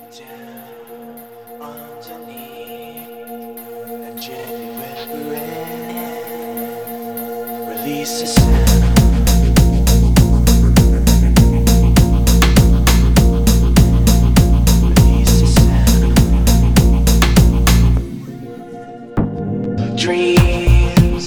down underneath and gently whispering, release the sound. Release the sound. Dreams.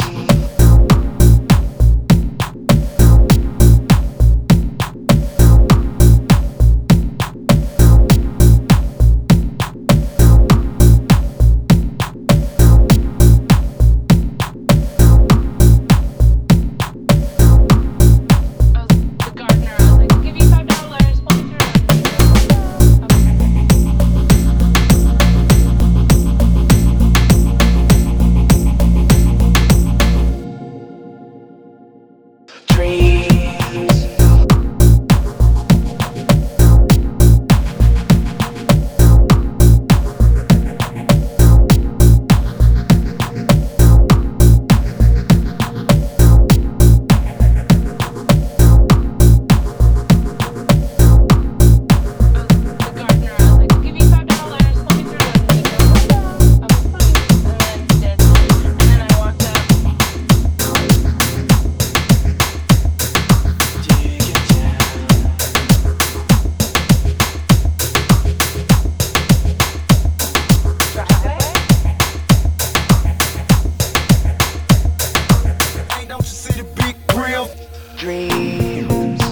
Dreams.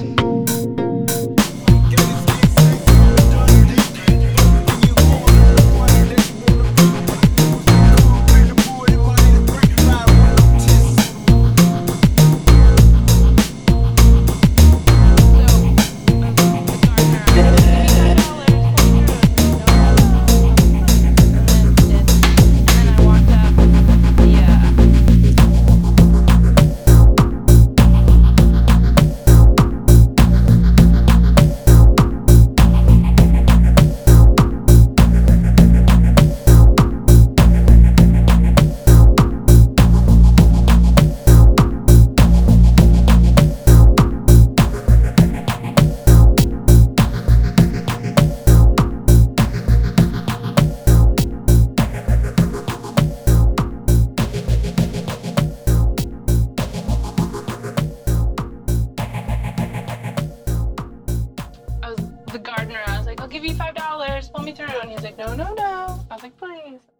The gardener, I was like, I'll give you $5, pull me through. And he's like, no, no, no. I was like, please.